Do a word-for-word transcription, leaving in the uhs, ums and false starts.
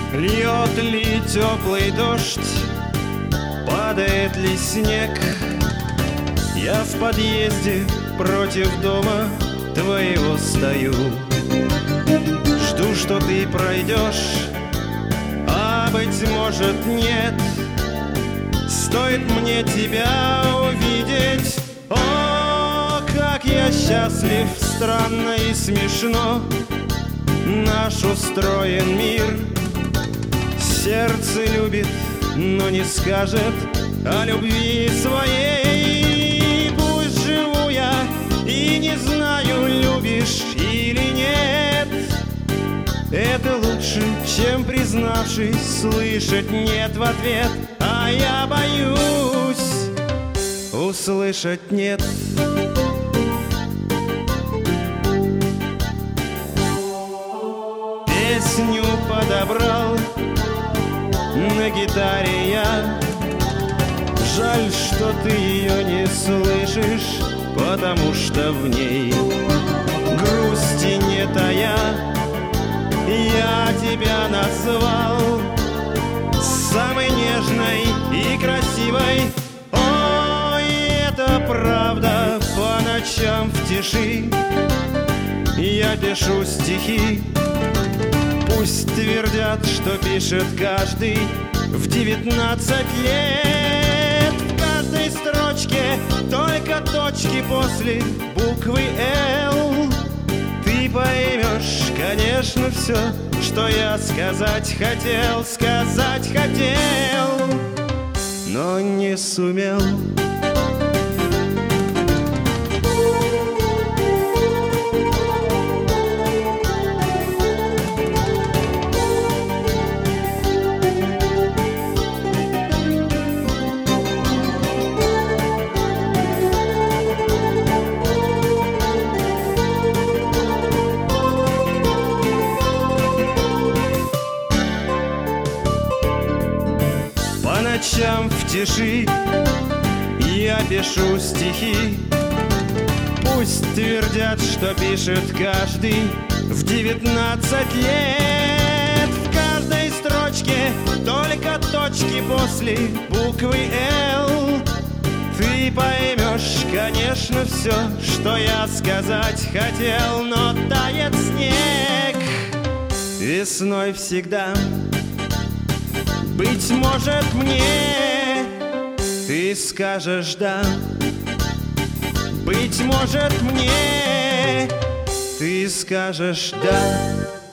Льет ли теплый дождь, падает ли снег, я в подъезде против дома твоего стою. Жду, что ты пройдешь, а быть может нет. Стоит мне тебя увидеть, о, как я счастлив, странно и смешно наш устроен мир. Сердце любит, но не скажет о любви своей. Пусть живу я и не знаю, любишь или нет. Это лучше, чем, признавшись, слышать нет в ответ. А я боюсь услышать нет. Песню подобрал на гитаре я. Жаль, что ты ее не слышишь, потому что в ней грусти не тая. Я тебя назвал самой нежной и красивой. Ой, это правда, по ночам в тиши я пишу стихи. Пусть твердят, что пишет каждый в девятнадцать лет. В каждой строчке только точки после буквы «Л». Ты поймешь, конечно, все, что я сказать хотел, сказать хотел, но не сумел. По ночам в тиши я пишу стихи. Пусть твердят, что пишет каждый в девятнадцать лет. В каждой строчке только точки после буквы «Л». Ты поймешь, конечно, все, что я сказать хотел, но тает снег весной всегда. Быть может, мне ты скажешь «да». Быть может, мне ты скажешь «да».